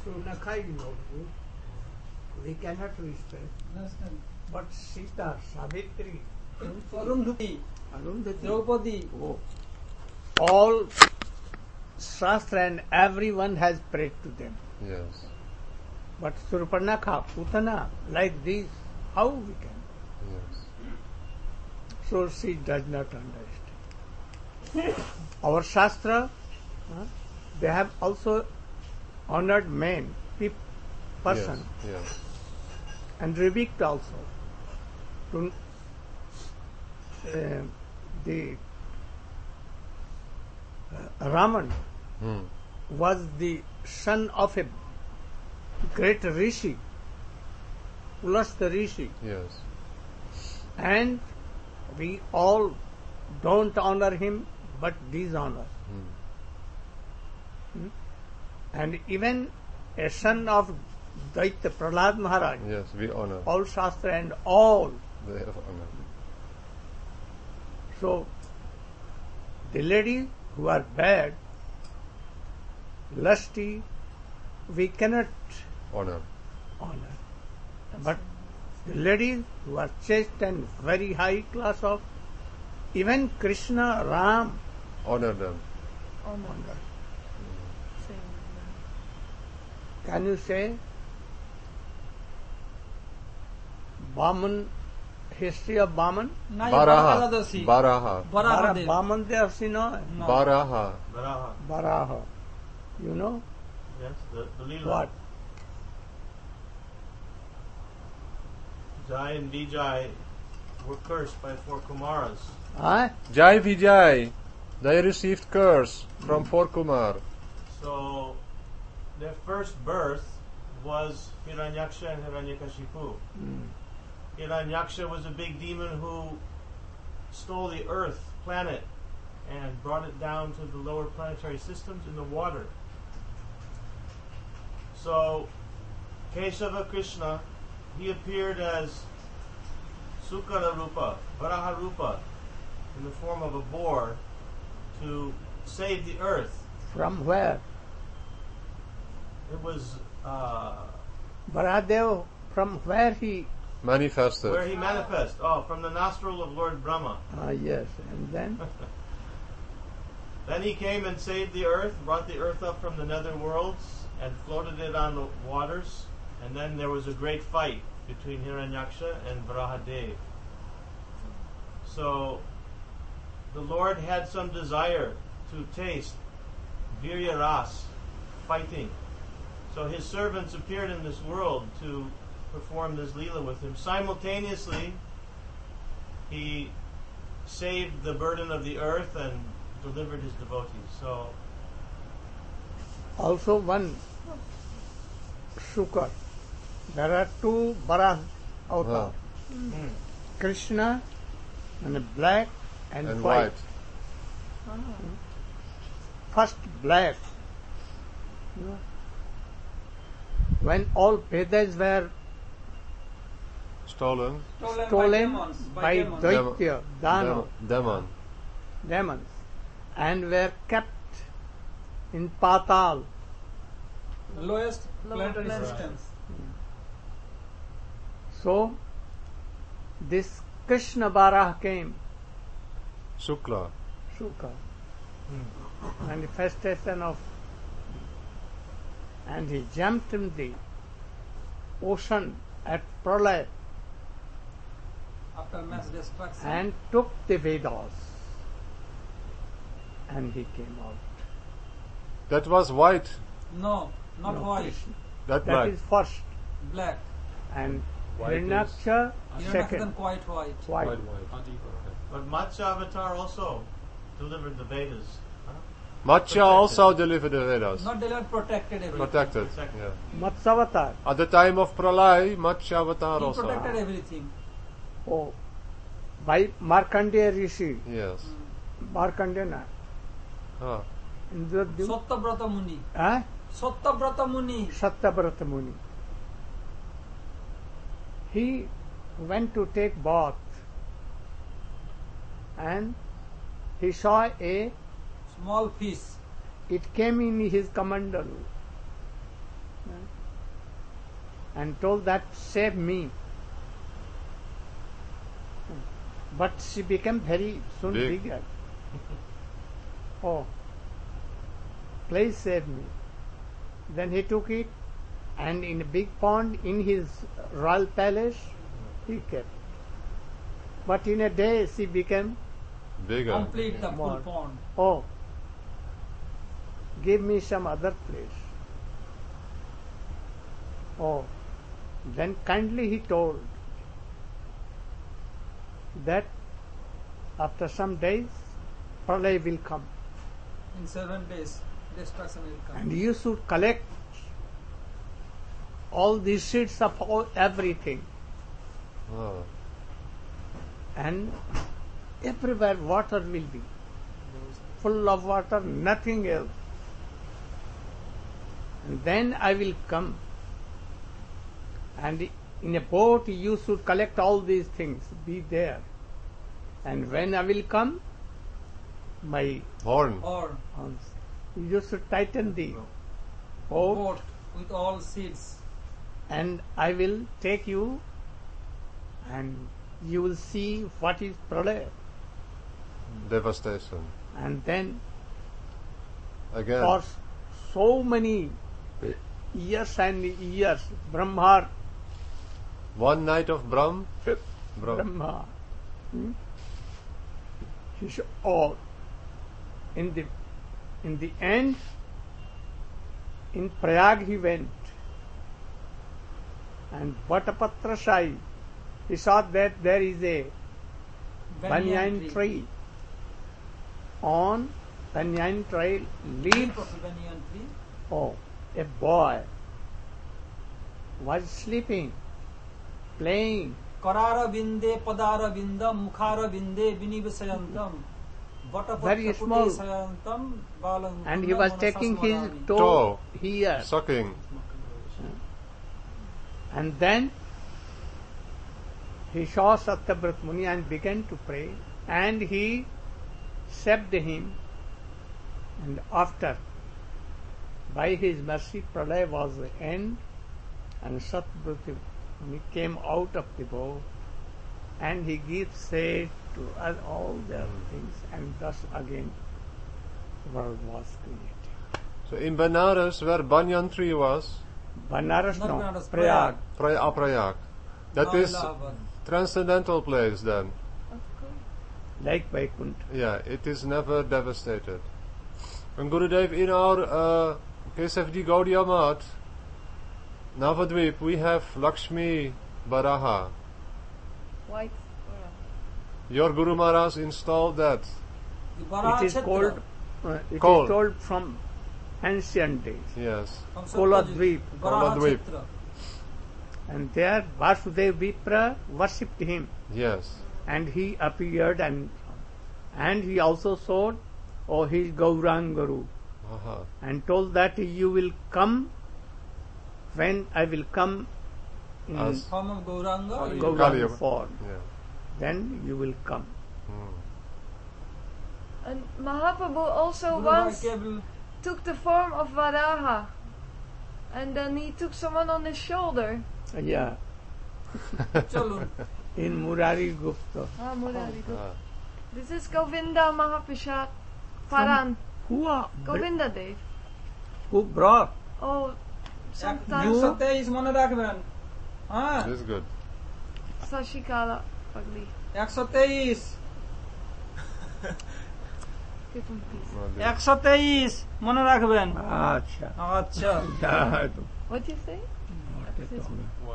Shunaka is not good. We cannot respect. But Sita, Savitri, Arundhati, Arundhati, Draupadi, all Shastra and everyone has prayed to them. Yes. But Surpanakha, Putana, like this, how we can? Yes. So she does not understand. Our Shastra, they have also honored men, person, Yes. and rebuked also. To, the Raman Hmm. was the son of a great rishi, Ulasta rishi, Yes. and we all don't honor him but dishonor. Hmm. And even a son of Daitya Prahlad Maharaj, Yes, we honor. all Shastra and all. They have honor. So, the ladies who are bad, lusty, we cannot Honor. honor. But the ladies who are chaste and very high class of, even Krishna, Ram, Honor them. honor. Can you say Vaman, history of Vaman? Baraha. Baraha. Baraha. Baraha. Vaman they have seen, no? Baraha. Varaha. Baraha. You know Yes, the Leela. what? Jai and Vijay were cursed by 4 Kumaras. Huh? Jai Vijay. They received curse from 4 Kumar. So their first birth was Hiranyaksha and Hiranyakashipu. Hiranyaksha was a big demon who stole the earth, planet, and brought it down to the lower planetary systems in the water. So Kesava Krishna, he appeared as Sukara Rupa, Varaha Rupa, in the form of a boar to save the earth. From where? It was Baradev, from where he? Manifested. where he manifest. Oh, from the nostril of Lord Brahma. Yes, and then? Then he came and saved the earth, brought the earth up from the nether worlds, and floated it on the waters. And then there was a great fight between Hiranyaksha and Varahadev. So the Lord had some desire to taste Virya Ras, fighting. So his servants appeared in this world to perform this Leela with him. Simultaneously, he saved the burden of the earth and delivered his devotees. So Also one Shukar. There are 2 Barah avatars. Krishna and black and white. First black. When all Vedas were Stolen. stolen by demons. Daitya, Dana, Demon. and were kept in Patal. Lowest planetary systems. So, this Krishna Barah came, Shukla. Shuka, manifestation of, and he jumped in the ocean at Pralay After mass destruction. and took the Vedas, and he came out. That was white. No, not No, white. Krishna. That That black. is first, Black. and White is- Hiranyaksha You're second, not quite white. white. but Matsya Avatar also delivered the Vedas. Matsya also delivered the Vedas. Not delivered, protected everything. Protected. Protected. Yeah. Matsavatar. At the time of Pralay, Matsya Avatar He also. protected everything. Oh, by Markandeya Rishi, Yes. Markandeya, Ah. Indradyumna, Sattabrata Muni. huh? Sattabrata Muni. Satyavrata Muni. He went to take bath and he saw a, Small fish. it came in his kamandal. and told that save me. But she became very soon Big. bigger. Oh, please save me. Then he took it and in a big pond in his royal palace he kept. But in a day she became, Bigger. Complete the full More. pond. oh, give me some other place. Oh, then kindly he told that after some days pralay will come In 7 days, destruction will come. and you should collect all these seeds of everything, Oh. and everywhere water will be full of water, nothing else. And then I will come, and in a boat you should collect all these things, be there. And when I will come, my Horn. Or arms, you should tighten the boat, boat with all seeds. and I will take you, and you will see what is pralaya. Devastation. And then Again. for so many years and years, Brahma, One night of Brahm. Brahma, he should, oh, in the end, in Prayag he went, and Vatapatra Sai, he saw that there is a banyan tree. On banyan tree Leaf leaves, of the banyan tree. oh, a boy was sleeping, playing, Karara binde, padara binda, mukhara binde, vinivasayantam. Very small. and he was taking his toe Toe. here. Sucking. And then he saw Satyavrat Muni and began to pray, and he saved him, and after, by his mercy, pralaya was the end, and Satyavrat Muni came out of the boat, and he gives shade to all their things, and thus again world was created. So in Benares, where banyan tree was, Banaras, Not no, Banaras, Prayag. Prayag. That is Allahabad. transcendental place then. Like Vaikuntha. Yeah, it is never devastated. And Gurudev, in our KSFD Gaudiya Math, Navadvip, we have Lakshmi Baraha. White. Your Guru Maharaj installed that. The Varaha It is Kshetra called, it is Called. told from ancient days. Yes. from Koladvip. Satyajit. Varaha Koladvip. Kshetra. And there Vasudev Vipra worshipped him, Yes. and he appeared, and he also showed, oh, he is Gaurangaru, Aha. and told that you will come when I will come in As- Form of Gauranga. Gauranga form. Yeah. Then you will come. Hmm. And Mahaprabhu also Guru once Bhakti took the form of Varaha. And then he took someone on his shoulder. Yeah, Chalu. in Murari Gupta. Ah, Murari. Ah. This is Govinda Mahaprasad Paran. Govinda Dev. Who brought? Oh, sometimes 123 মনে রাখবেন হ্যাঁ This is good. Sashikala Pagli. 123 Give him peace. 123 মনে রাখবেন Acha. আচ্ছা Yeah, What do you say? what is it?